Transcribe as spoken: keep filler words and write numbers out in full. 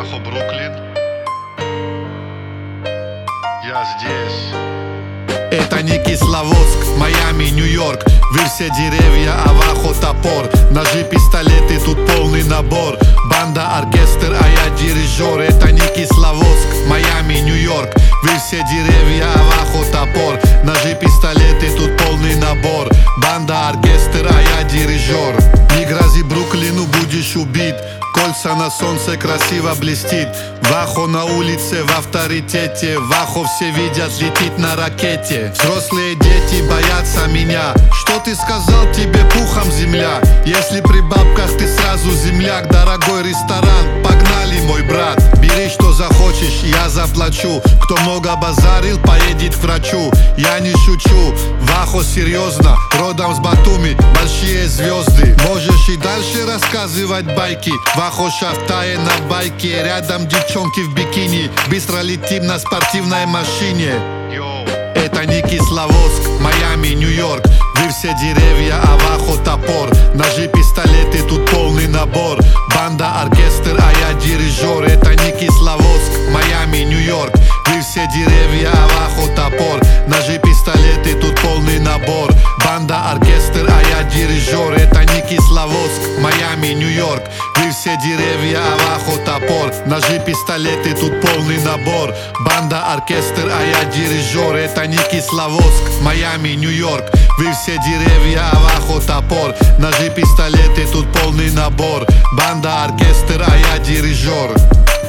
Авахо, Бруклин. Я здесь. Это не Кисловодск, Майами, Нью-Йорк. Вы все деревья, Авахо, топор. Ножи, пистолеты, тут полный набор. Банда, оркестр, а я дирижер. Это не Кисловодск, Майами, Нью-Йорк. Вы все деревья, Авахо, топор. Ножи, пистолеты, тут полный набор. Банда, оркестр, а я дирижер. Не грози Бруклину, будешь убит. Кольца на солнце красиво блестит. Вахо на улице в авторитете. Вахо все видят, летит на ракете. Взрослые дети боятся меня. Что ты сказал, тебе пухом земля? Если при бабках ты сразу земляк. Дорогой ресторан, погнали, мой брат. Бери, что захочешь, я заплачу. Кто много базарил, поедет к врачу. Я не шучу, Вахо серьезно. Родом с Батуми, большие звезды. Можешь и дальше рассказывать байки. Вахо шафтае на байке. Рядом девчонки в бикини. Быстро летим на спортивной машине. Йоу. Это не Кисловодск, Майами, Нью-Йорк. Вы все деревья, Авахо, топор. Ножи, пистолеты, тут полный набор. Банда, оркестр, а я дирижер. Это не Кисловодск, Майами, Нью-Йорк. Вы все деревья, Авахо, топор. Ножи, пистолеты, тут полный набор. Банда, оркестр, а я дирижер. Это не Кисловодск, Майами, Нью-Йорк. Вы все деревья, Авахо, топор. Ножи, пистолеты, тут полный набор. Банда, оркестр, а я дирижер. Это не Кисловодск, Майами, Нью-Йорк. Вы все деревья, Авахо, топор. Ножи, пистолеты, тут полный набор. Банда, оркестр, а я дирижер.